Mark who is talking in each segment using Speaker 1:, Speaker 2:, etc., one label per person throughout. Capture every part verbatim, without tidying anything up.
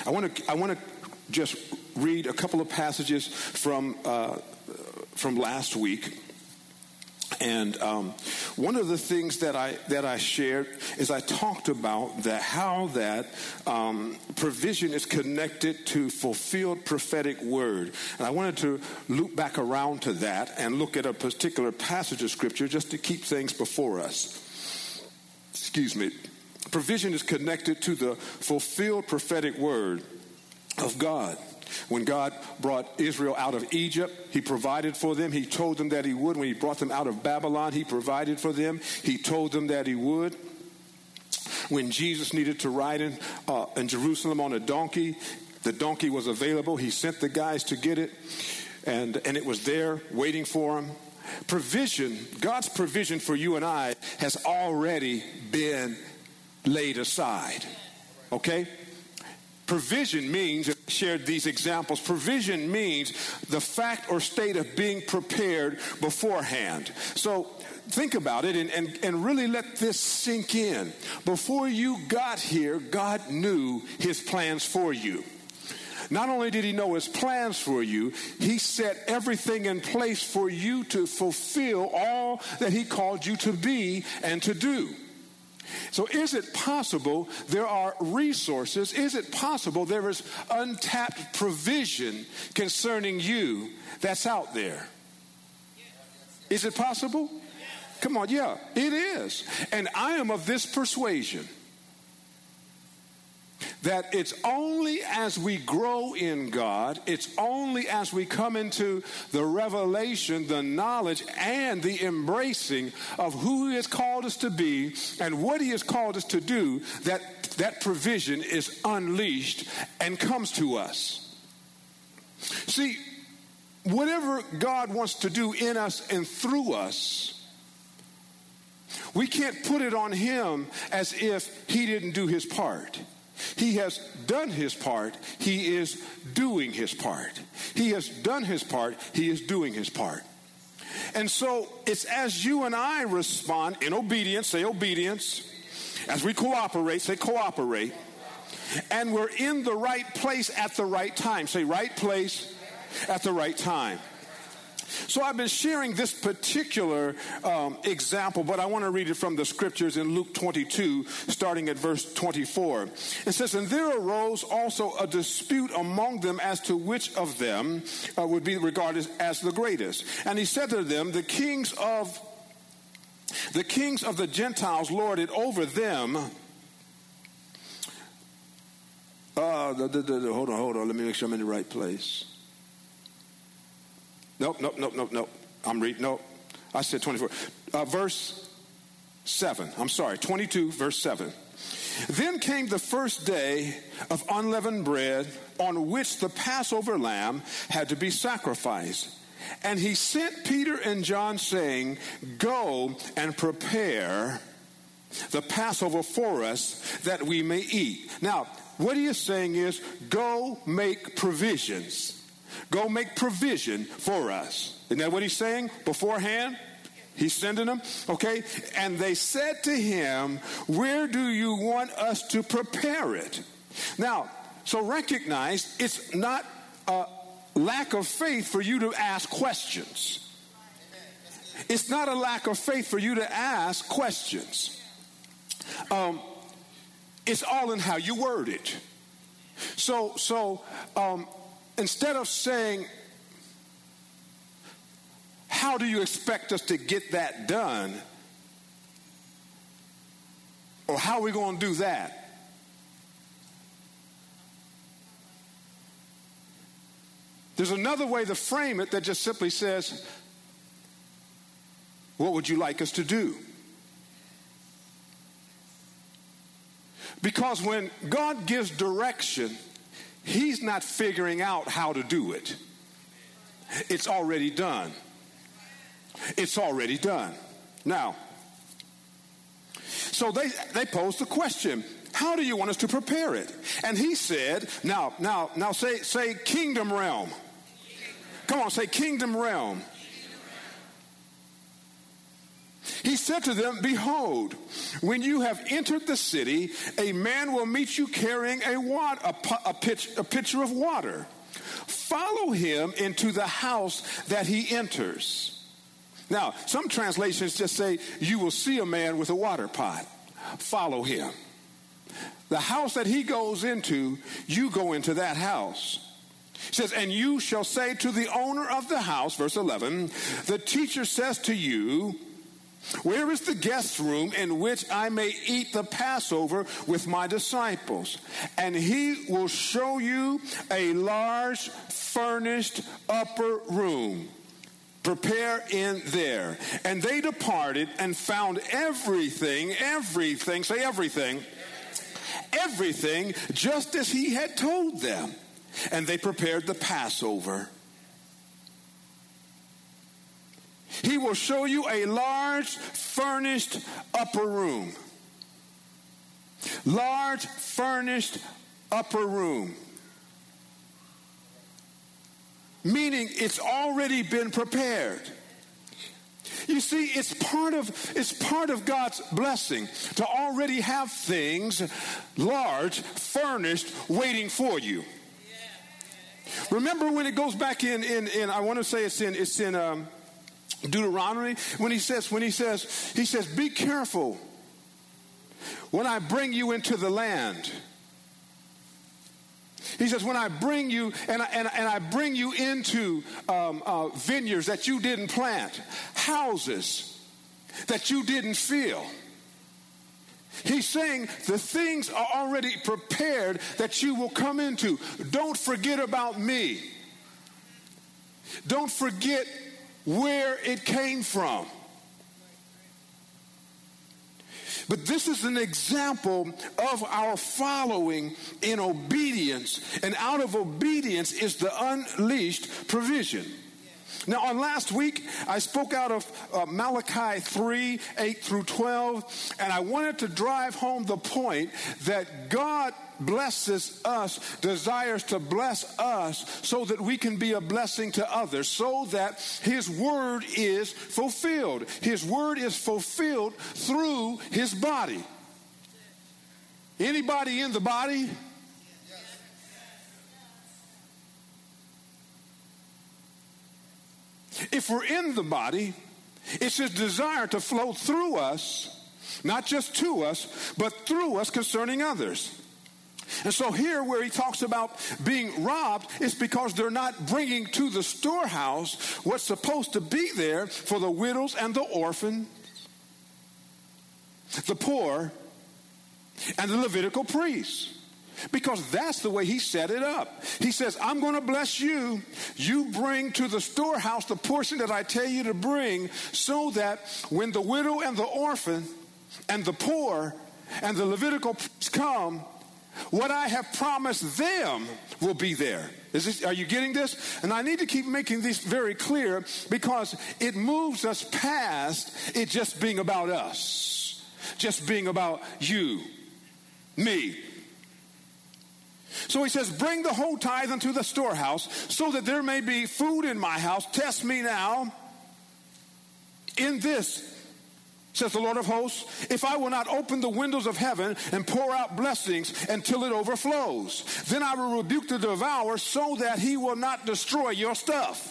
Speaker 1: I want to I want to just read a couple of passages from uh, from last week. And um, one of the things that I that I shared is I talked about that how that um, provision is connected to fulfilled prophetic word. And I wanted to loop back around to that and look at a particular passage of scripture just to keep things before us. Excuse me. Provision is connected to the fulfilled prophetic word of God. When God brought Israel out of Egypt, he provided for them. He told them that he would. When he brought them out of Babylon, he provided for them. He told them that he would. When Jesus needed to ride in, uh, in Jerusalem on a donkey, the donkey was available. He sent the guys to get it, and, and it was there waiting for him. Provision, God's provision for you and I has already been laid aside. Okay? Provision means, I shared these examples, provision means the fact or state of being prepared beforehand. So think about it and, and, and really let this sink in. Before you got here, God knew his plans for you. Not only did he know his plans for you, he set everything in place for you to fulfill all that he called you to be and to do. So is it possible there are resources? Is it possible there is untapped provision concerning you that's out there? Is it possible? Come on, yeah, it is. And I am of this persuasion that it's only as we grow in God, it's only as we come into the revelation, the knowledge, and the embracing of who he has called us to be and what he has called us to do that that provision is unleashed and comes to us. See, whatever God wants to do in us and through us, we can't put it on him as if he didn't do his part. He has done his part. He is doing his part. He has done his part. He is doing his part. And so it's as you and I respond in obedience, say obedience. As we cooperate, say cooperate. And we're in the right place at the right time. Say right place at the right time. So I've been sharing this particular um, example, but I want to read it from the scriptures in Luke twenty-two, starting at verse twenty-four. It says, "And there arose also a dispute among them as to which of them uh, would be regarded as the greatest. And he said to them, the kings of the kings of the Gentiles lord it over them." Uh, the, the, the, hold on, hold on. Let me make sure I'm in the right place. Nope, nope, nope, nope, nope. I'm reading, nope. I said twenty-four. Uh, verse seven. I'm sorry, twenty-two, verse seven. "Then came the first day of unleavened bread on which the Passover lamb had to be sacrificed. And he sent Peter and John saying, Go and prepare the Passover for us that we may eat." Now, what he is saying is, go make provisions. Go make provision for us. Isn't that what he's saying beforehand? He's sending them, okay? "And they said to him, Where do you want us to prepare it?" Now, so recognize it's not a lack of faith for you to ask questions. It's not a lack of faith for you to ask questions. Um, it's all in how you word it. So, so, um, instead of saying, how do you expect us to get that done? Or how are we going to do that? There's another way to frame it that just simply says, what would you like us to do? Because when God gives direction, he's not figuring out how to do it. It's already done. It's already done. Now, so they, they posed the question, how do you want us to prepare it? And he said, now, now, now say, say kingdom realm. Come on, say kingdom realm. He said to them, behold, when you have entered the city, a man will meet you carrying a, water, a, a, pitch, a pitcher of water. Follow him into the house that he enters. Now, some translations just say, you will see a man with a water pot. Follow him. The house that he goes into, you go into that house. It says, and you shall say to the owner of the house, verse eleven, the teacher says to you, where is the guest room in which I may eat the Passover with my disciples? And he will show you a large furnished upper room. Prepare in there. And they departed and found everything, everything, say everything, everything just as he had told them. And they prepared the Passover. He will show you a large furnished upper room. Large furnished upper room. Meaning it's already been prepared. You see, it's part of it's part of God's blessing to already have things large, furnished, waiting for you. Remember when it goes back in in, in I want to say it's in it's in um, Deuteronomy, when he says, when he says, he says, be careful when I bring you into the land. He says, when I bring you, and I, and, and I bring you into um, uh, vineyards that you didn't plant, houses that you didn't fill. He's saying the things are already prepared that you will come into. Don't forget about me. Don't forget where it came from. But this is an example of our following in obedience. And out of obedience is the unleashed provision. Now, on last week, I spoke out of uh, Malachi three, eight through twelve, and I wanted to drive home the point that God blesses us, desires to bless us so that we can be a blessing to others, so that his word is fulfilled. His word is fulfilled through his body. Anybody in the body? If we're in the body, it's his desire to flow through us, not just to us, but through us concerning others. And so here where he talks about being robbed, it's because they're not bringing to the storehouse what's supposed to be there for the widows and the orphan, the poor, and the Levitical priests. Because that's the way he set it up. He says, I'm going to bless you. You bring to the storehouse the portion that I tell you to bring, so that when the widow and the orphan and the poor and the Levitical priests come, what I have promised them will be there. Is this, are you getting this? And I need to keep making this very clear, because it moves us past it just being about us, just being about you, me. So he says, bring the whole tithe unto the storehouse, so that there may be food in my house. Test me now in this, says the Lord of hosts, if I will not open the windows of heaven and pour out blessings until it overflows. Then I will rebuke the devourer, so that he will not destroy your stuff.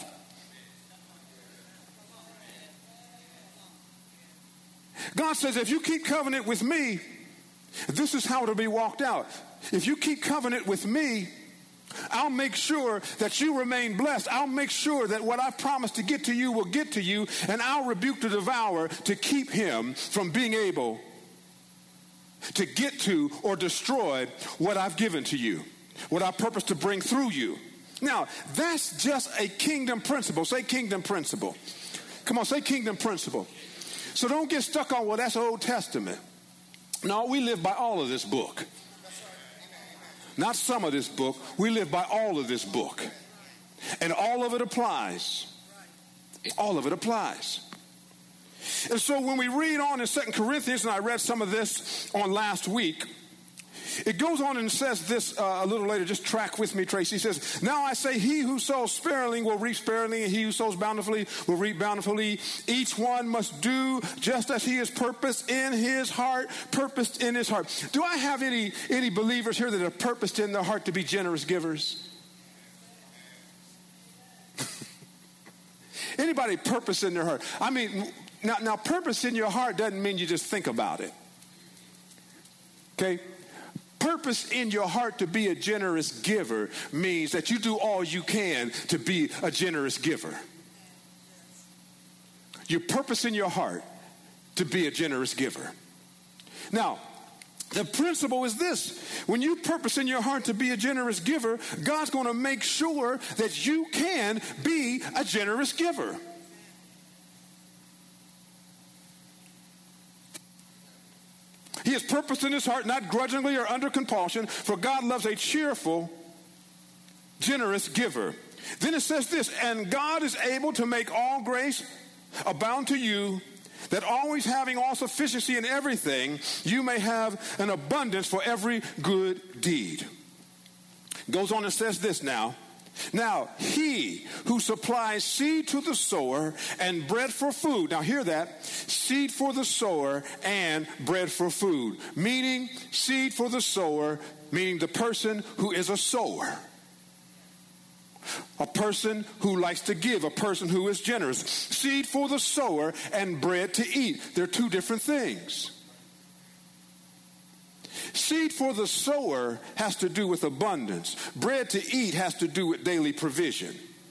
Speaker 1: God says, if you keep covenant with me, this is how it'll be walked out. If you keep covenant with me, I'll make sure that you remain blessed. I'll make sure that what I've promised to get to you will get to you, and I'll rebuke the devourer to keep him from being able to get to or destroy what I've given to you, what I purpose to bring through you. Now, that's just a kingdom principle. Say kingdom principle. Come on, say kingdom principle. So don't get stuck on, well, that's Old Testament. No, we live by all of this book. Not some of this book. We live by all of this book. And all of it applies. All of it applies. And so when we read on in Second Corinthians, and I read some of this on last week, It goes on and says this uh, a little later. Just track with me, Tracy. He says, now I say, he who sows sparingly will reap sparingly, and he who sows bountifully will reap bountifully. Each one must do just as he has purposed in his heart, purposed in his heart. Do I have any, any believers here that are purposed in their heart to be generous givers? Anybody purpose in their heart? I mean, now, now purpose in your heart doesn't mean you just think about it. Okay? Purpose in your heart to be a generous giver means that you do all you can to be a generous giver. You purpose in your heart to be a generous giver. Now, the principle is this. When you purpose in your heart to be a generous giver, God's going to make sure that you can be a generous giver. He has purposed in his heart, not grudgingly or under compulsion, for God loves a cheerful, generous giver. Then it says this, and God is able to make all grace abound to you, that always having all sufficiency in everything, you may have an abundance for every good deed. Goes on and says this now. Now, he who supplies seed to the sower and bread for food. Now, hear that. Seed for the sower and bread for food. Meaning, seed for the sower, meaning the person who is a sower. A person who likes to give, a person who is generous. Seed for the sower and bread to eat. They're two different things. Seed for the sower has to do with abundance. Bread to eat has to do with daily provision.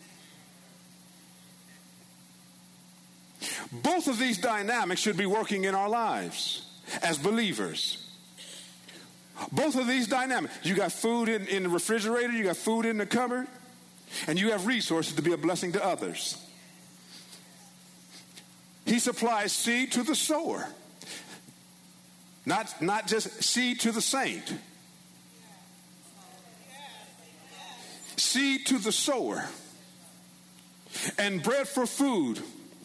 Speaker 1: Both of these dynamics should be working in our lives as believers. Both of these dynamics. You got food in, in the refrigerator, you got food in the cupboard, and you have resources to be a blessing to others. He supplies seed to the sower. Not, not just seed to the saint. Seed to the sower. And bread for food.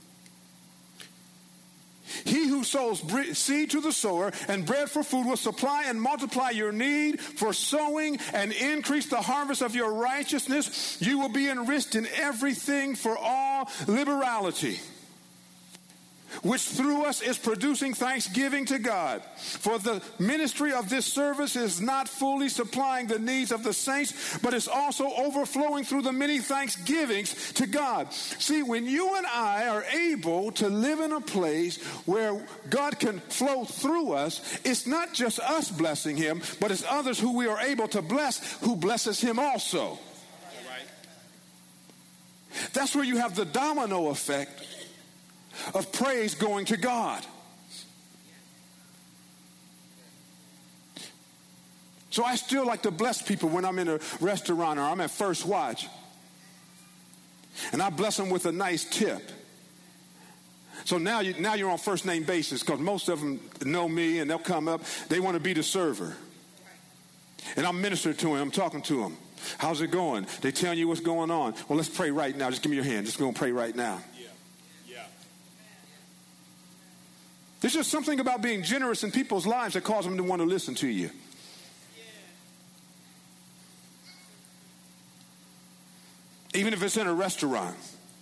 Speaker 1: He who sows seed to the sower and bread for food will supply and multiply your need for sowing and increase the harvest of your righteousness. You will be enriched in everything for all liberality, which through us is producing thanksgiving to God. For the ministry of this service is not fully supplying the needs of the saints, but is also overflowing through the many thanksgivings to God. See, when you and I are able to live in a place where God can flow through us, it's not just us blessing him, but it's others who we are able to bless who blesses him also. All right. That's where you have the domino effect of praise going to God. So I still like to bless people when I'm in a restaurant or I'm at First Watch. And I bless them with a nice tip. So now, you, now you're on first name basis, because most of them know me and they'll come up. They want to be the server. And I'm ministering to them. I'm talking to them. How's it going? They telling you what's going on. Well, let's pray right now. Just give me your hand. Just go and pray right now. There's just something about being generous in people's lives that causes them to want to listen to you. Even if it's in a restaurant.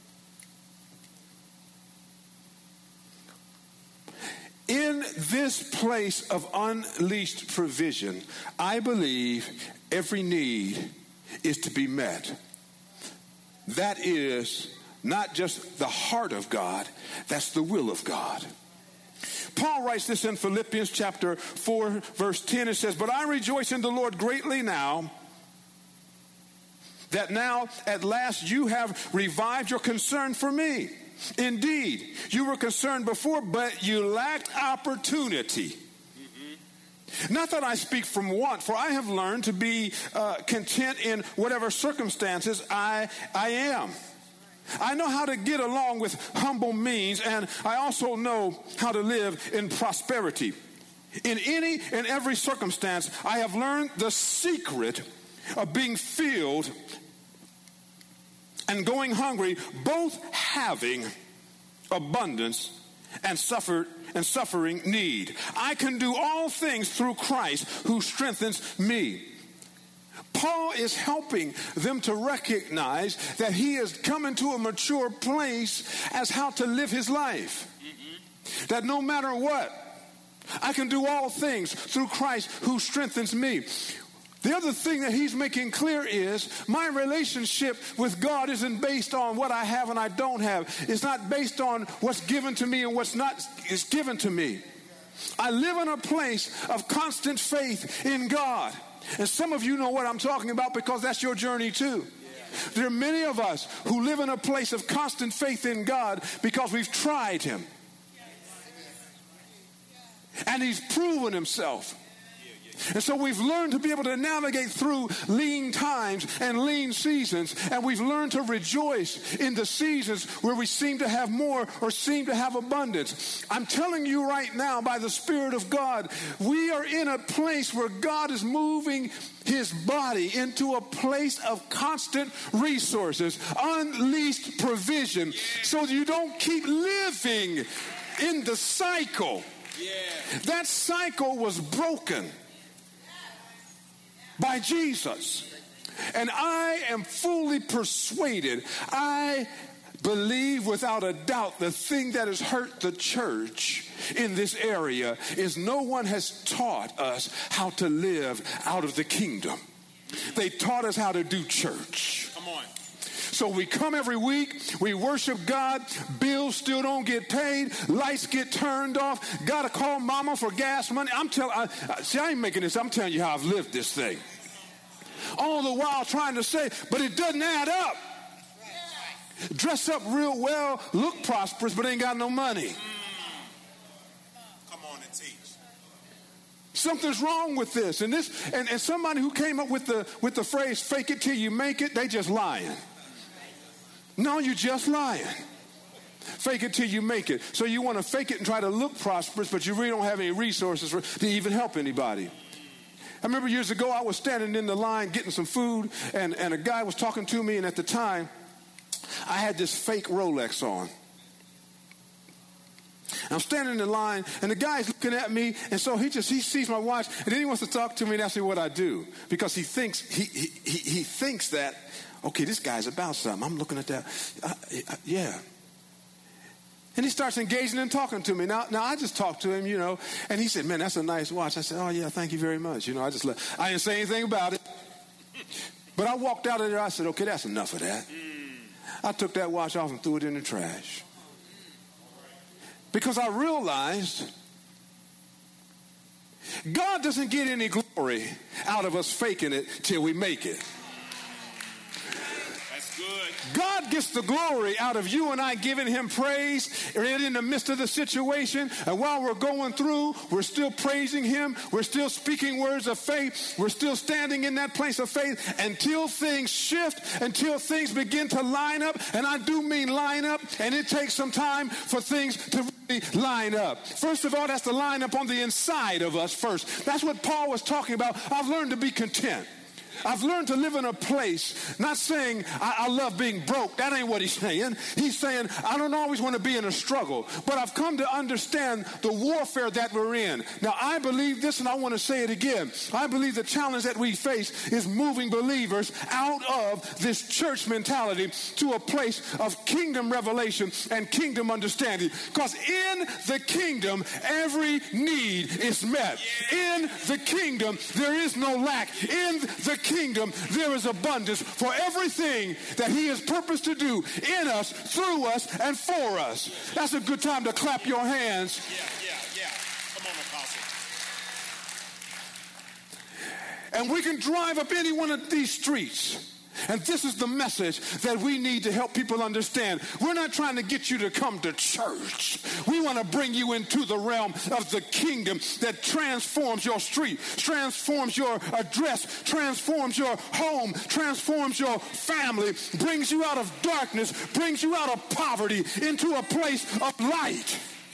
Speaker 1: In this place of unleashed provision, I believe every need is to be met. That is not just the heart of God, that's the will of God. Paul writes this in Philippians chapter four, verse ten. It says, but I rejoice in the Lord greatly now, that now at last you have revived your concern for me. Indeed, you were concerned before, but you lacked opportunity. Mm-hmm. Not that I speak from want, for I have learned to be uh, content in whatever circumstances I, I am. I know how to get along with humble means, and I also know how to live in prosperity. In any and every circumstance, I have learned the secret of being filled and going hungry, both having abundance and suffered and suffering need. I can do all things through Christ who strengthens me. Paul is helping them to recognize that he has come into a mature place as how to live his life. Mm-hmm. That no matter what, I can do all things through Christ who strengthens me. The other thing that he's making clear is my relationship with God isn't based on what I have and I don't have. It's not based on what's given to me and what's not is given to me. I live in a place of constant faith in God. And some of you know what I'm talking about because that's your journey too. There are many of us who live in a place of constant faith in God because we've tried him. And he's proven himself. And so we've learned to be able to navigate through lean times and lean seasons. And we've learned to rejoice in the seasons where we seem to have more or seem to have abundance. I'm telling you right now, by the Spirit of God, we are in a place where God is moving his body into a place of constant resources, unleashed provision, so that you don't keep living in the cycle. Yeah. That cycle was broken by Jesus. And I am fully persuaded, I believe without a doubt, the thing that has hurt the church in this area is no one has taught us how to live out of the kingdom. They taught us how to do church. Come on. So we come every week, we worship God, bills still don't get paid, lights get turned off, gotta call mama for gas money. I'm telling, I, see, I ain't making this, I'm telling you how I've lived this thing. All the while trying to say, but it doesn't add up. Dress up real well, look prosperous, but ain't got no money.
Speaker 2: Come on and teach.
Speaker 1: Something's wrong with this. And this, and, and somebody who came up with the with the phrase, fake it till you make it, they just lying. No, you're just lying. Fake it till you make it. So you want to fake it and try to look prosperous, but you really don't have any resources for, to even help anybody. I remember years ago, I was standing in the line getting some food, and, and a guy was talking to me, and at the time, I had this fake Rolex on. I'm standing in the line, and the guy's looking at me, and so he just he sees my watch, and then he wants to talk to me and ask me what I do, because he thinks he he he, he thinks that, okay, this guy's about something. I'm looking at that, I, I, yeah. And he starts engaging and talking to me. Now, now I just talked to him, you know, and he said, "Man, that's a nice watch." I said, "Oh yeah, thank you very much." You know, I just let, I didn't say anything about it, but I walked out of there. I said, "Okay, that's enough of that." I took that watch off and threw it in the trash. Because I realized God doesn't get any glory out of us faking it till we make it.
Speaker 2: That's good.
Speaker 1: God gets the glory out of you and I giving him praise right in the midst of the situation. And while we're going through, we're still praising him. We're still speaking words of faith. We're still standing in that place of faith until things shift, until things begin to line up. And I do mean line up, and it takes some time for things to really line up. First of all, that's to line up on the inside of us first. That's what Paul was talking about. I've learned to be content. I've learned to live in a place, not saying I, I love being broke. That ain't what he's saying. He's saying I don't always want to be in a struggle, but I've come to understand the warfare that we're in. Now, I believe this, and I want to say it again. I believe the challenge that we face is moving believers out of this church mentality to a place of kingdom revelation and kingdom understanding. Because in the kingdom, every need is met. In the kingdom, there is no lack. In the kingdom, there is abundance for everything that he has purposed to do in us, through us, and for us. That's a good time to clap your hands.
Speaker 2: Yeah, yeah, yeah. Come on, Apostle.
Speaker 1: And we can drive up any one of these streets. And this is the message that we need to help people understand. We're not trying to get you to come to church. We want to bring you into the realm of the kingdom that transforms your street, transforms your address, transforms your home, transforms your family, brings you out of darkness, brings you out of poverty into a place of light.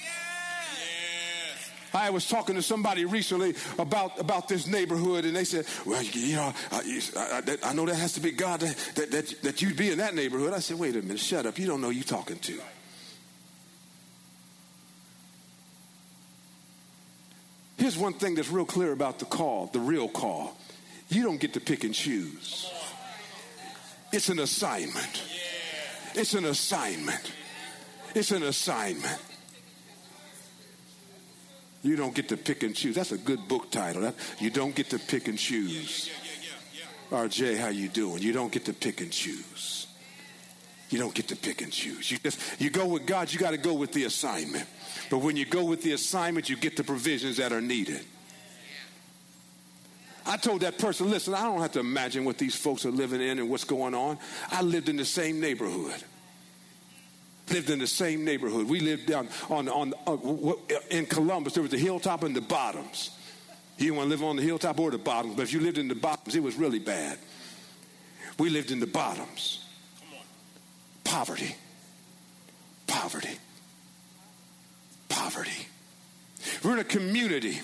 Speaker 1: I was talking to somebody recently about, about this neighborhood, and they said, well, you know, I, I, I know that has to be God that, that, that, that you'd be in that neighborhood. I said, wait a minute, shut up. You don't know who you're talking to. Here's one thing that's real clear about the call, the real call. You don't get to pick and choose. It's an assignment. It's an assignment. It's an assignment. You don't get to pick and choose. That's a good book title. That, you don't get to pick and choose. R J, how you doing? You don't get to pick and choose. You don't get to pick and choose. You just you go with God, you got to go with the assignment. But when you go with the assignment, you get the provisions that are needed. I told that person, listen, I don't have to imagine what these folks are living in and what's going on. I lived in the same neighborhood. Lived in the same neighborhood. We lived down on, on, on in Columbus. There was the hilltop and the bottoms. You didn't want to live on the hilltop or the bottoms, but if you lived in the bottoms, it was really bad. We lived in the bottoms. Poverty. Poverty. Poverty. We're in a community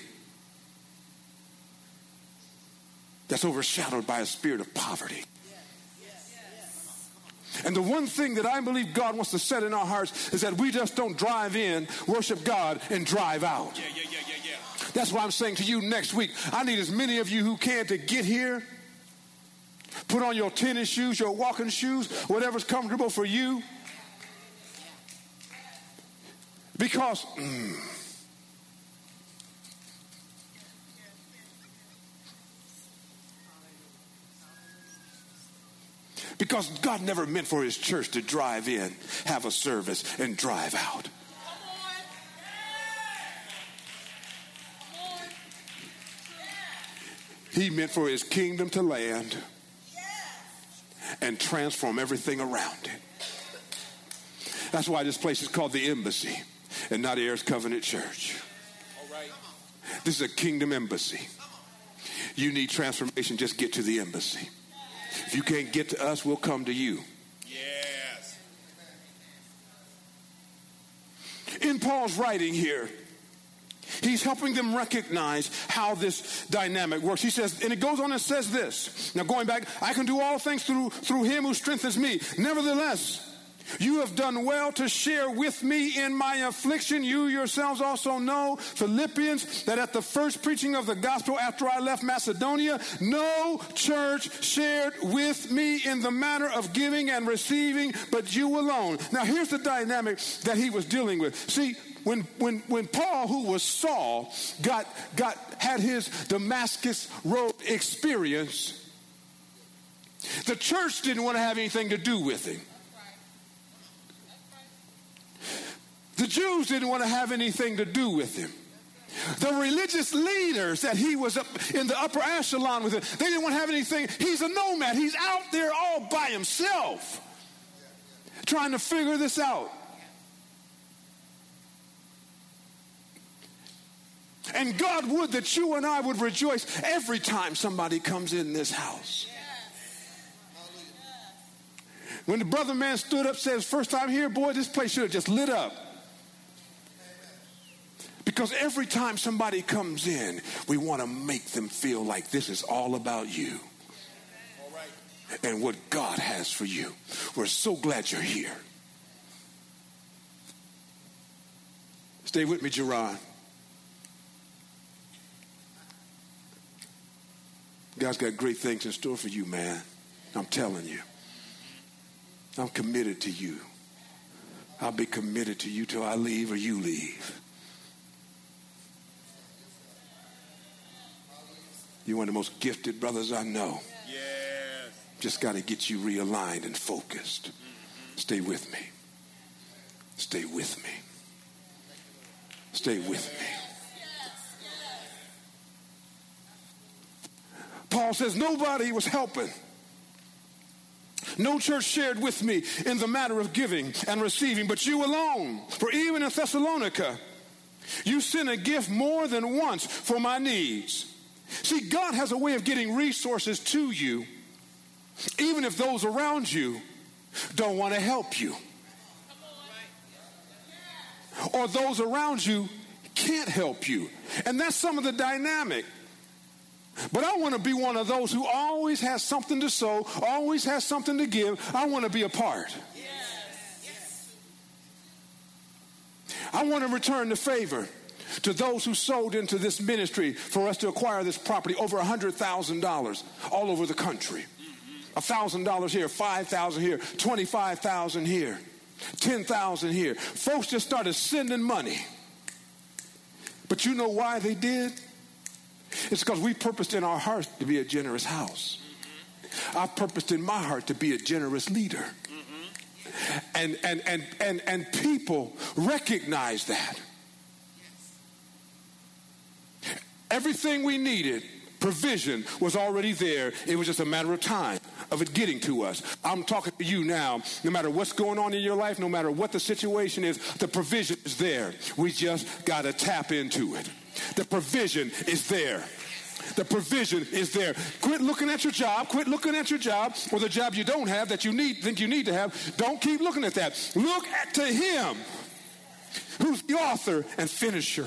Speaker 1: that's overshadowed by a spirit of poverty. And the one thing that I believe God wants to set in our hearts is that we just don't drive in, worship God, and drive out.
Speaker 2: Yeah, yeah, yeah, yeah, yeah.
Speaker 1: That's why I'm saying to you next week, I need as many of you who can to get here, put on your tennis shoes, your walking shoes, whatever's comfortable for you. Because mm, because God never meant for his church to drive in, have a service, and drive out. He meant for his kingdom to land and transform everything around it. That's why this place is called the Embassy and not Ayers Covenant Church.
Speaker 2: All right.
Speaker 1: This is a kingdom embassy. You need transformation, just get to the embassy. If you can't get to us, we'll come to you.
Speaker 2: Yes.
Speaker 1: In Paul's writing here, he's helping them recognize how this dynamic works. He says, and it goes on and says this. Now going back, I can do all things through, through him who strengthens me. Nevertheless, you have done well to share with me in my affliction. You yourselves also know, Philippians, that at the first preaching of the gospel after I left Macedonia, no church shared with me in the matter of giving and receiving, but you alone. Now here's the dynamic that he was dealing with. See, when when when Paul, who was Saul, got got had his Damascus Road experience, the church didn't want to have anything to do with him. The Jews didn't want to have anything to do with him. The religious leaders that he was up in the upper echelon with, him, they didn't want to have anything. He's a nomad. He's out there all by himself trying to figure this out. And God would that you and I would rejoice every time somebody comes in this house. When the brother man stood up, says, first time here, boy, this place should have just lit up. Because every time somebody comes in, we want to make them feel like this is all about you.
Speaker 2: All right.
Speaker 1: And what God has for you. We're so glad you're here. Stay with me, Jerron. God's got great things in store for you, man. I'm telling you. I'm committed to you. I'll be committed to you till I leave or you leave. You're one of the most gifted brothers I know.
Speaker 2: Yes.
Speaker 1: Just got to get you realigned and focused. Mm-hmm. Stay with me. Stay with me. Stay with me. Paul says nobody was helping. No church shared with me in the matter of giving and receiving, but you alone. For even in Thessalonica, you sent a gift more than once for my needs. See, God has a way of getting resources to you, even if those around you don't want to help you. Or those around you can't help you. And that's some of the dynamic. But I want to be one of those who always has something to sow, always has something to give. I want to be a part. I want to return the favor. To those who sold into this ministry for us to acquire this property, over one hundred thousand dollars all over the country. one thousand dollars here, five thousand dollars here, twenty-five thousand dollars here, ten thousand dollars here. Folks just started sending money. But you know why they did? It's because we purposed in our hearts to be a generous house. I purposed in my heart to be a generous leader. And, and, and, and, and people recognize that. Everything we needed, provision, was already there. It was just a matter of time of it getting to us. I'm talking to you now. No matter what's going on in your life, no matter what the situation is, the provision is there. We just got to tap into it. The provision is there. The provision is there. Quit looking at your job. Quit looking at your job or the job you don't have that you need, think you need to have. Don't keep looking at that. Look at, to him who's the author and finisher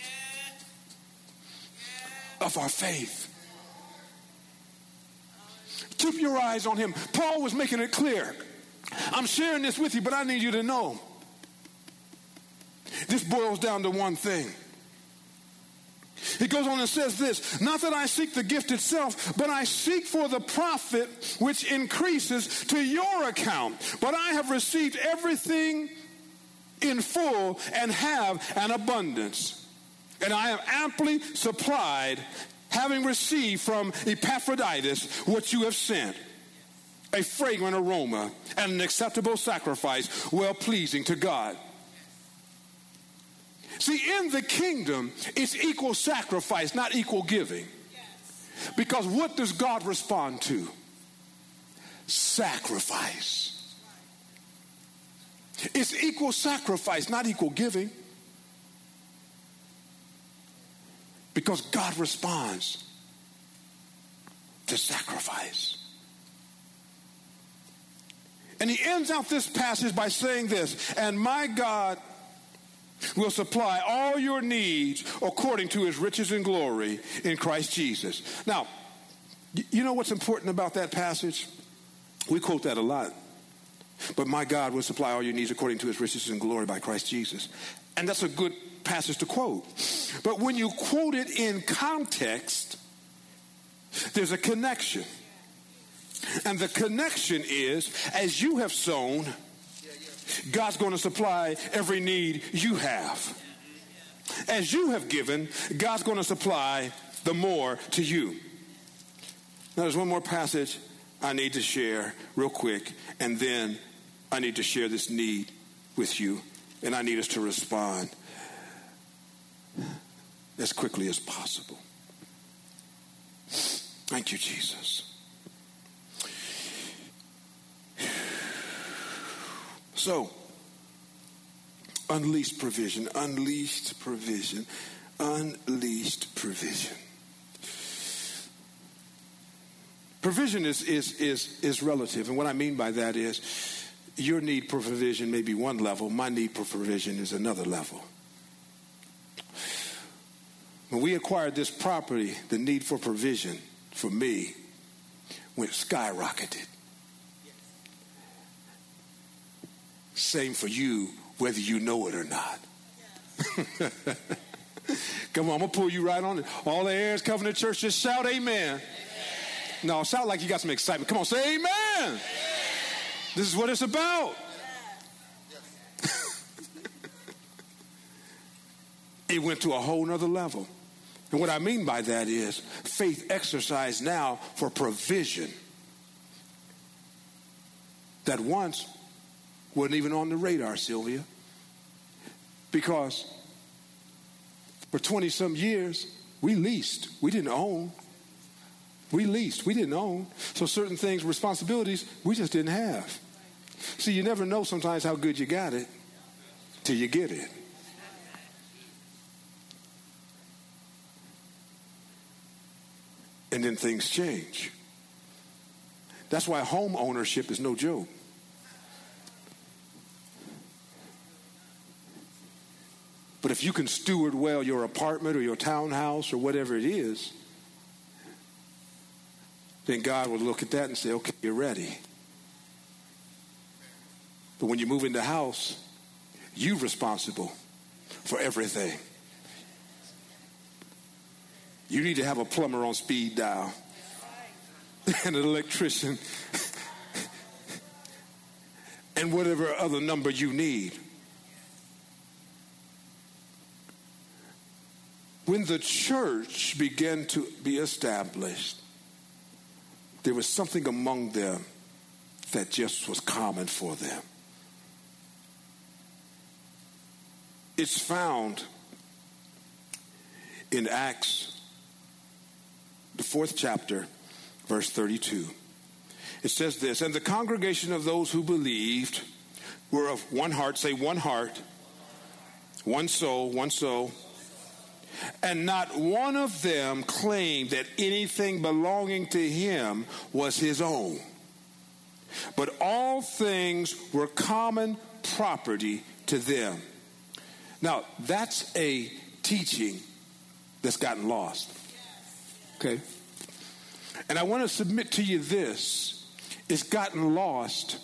Speaker 1: of our faith. Keep your eyes on him. Paul was making it clear. I'm sharing this with you, but I need you to know. This boils down to one thing. He goes on and says this, not that I seek the gift itself, but I seek for the profit which increases to your account. But I have received everything in full and have an abundance. And I am amply supplied, having received from Epaphroditus what you have sent, a fragrant aroma and an acceptable sacrifice, well-pleasing to God. See, in the kingdom, it's equal sacrifice, not equal giving. Because what does God respond to? Sacrifice. It's equal sacrifice, not equal giving. Because God responds to sacrifice. And he ends out this passage by saying this, and my God will supply all your needs according to his riches and glory in Christ Jesus. Now, you know what's important about that passage? We quote that a lot. But my God will supply all your needs according to his riches and glory by Christ Jesus. And that's a good passage to quote. But when you quote it in context, there's a connection. And the connection is, as you have sown, God's going to supply every need you have. As you have given, God's going to supply the more to you. Now, there's one more passage I need to share real quick, and then I need to share this need with you, and I need us to respond as quickly as possible. Thank you, Jesus. So, unleashed provision, unleashed provision, unleashed provision. Provision is, is, is, is relative, and what I mean by that is your need for provision may be one level, my need for provision is another level. When we acquired this property, the need for provision for me went skyrocketed. Same for you, whether you know it or not. Come on, I'm going to pull you right on it. All the heirs Covenant Church, just shout amen. Amen. No, shout like you got some excitement. Come on, say amen. Amen. This is what it's about. Yes. It went to a whole nother level. And what I mean by that is faith exercised now for provision that once wasn't even on the radar, Sylvia. Because for twenty some years, we leased. We didn't own. We leased. We didn't own. So certain things, responsibilities, we just didn't have. See, you never know sometimes how good you got it till you get it. And then things change. That's why home ownership is no joke. But if you can steward well your apartment or your townhouse or whatever it is, then God will look at that and say, okay, you're ready. But when you move into the house, you're responsible for everything. You need to have a plumber on speed dial and an electrician and whatever other number you need. When the church began to be established, there was something among them that just was common for them. It's found in Acts, the fourth chapter, verse thirty-two. It says this, and the congregation of those who believed were of one heart, say one heart, one soul, one soul, and not one of them claimed that anything belonging to him was his own, but all things were common property to them. Now, that's a teaching that's gotten lost. Okay? And I want to submit to you this. It's gotten lost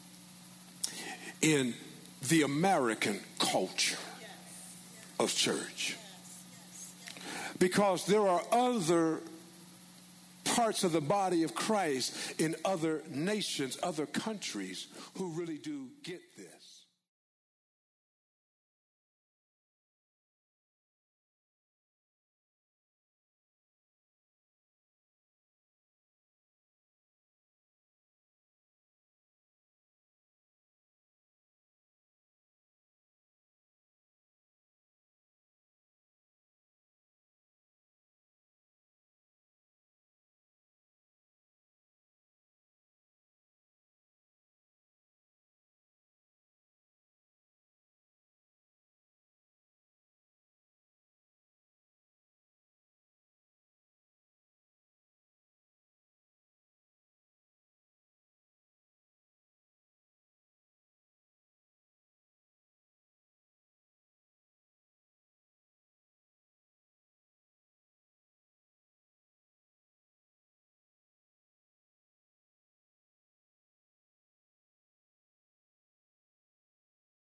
Speaker 1: in the American culture of church. Because there are other parts of the body of Christ in other nations, other countries, who really do get this.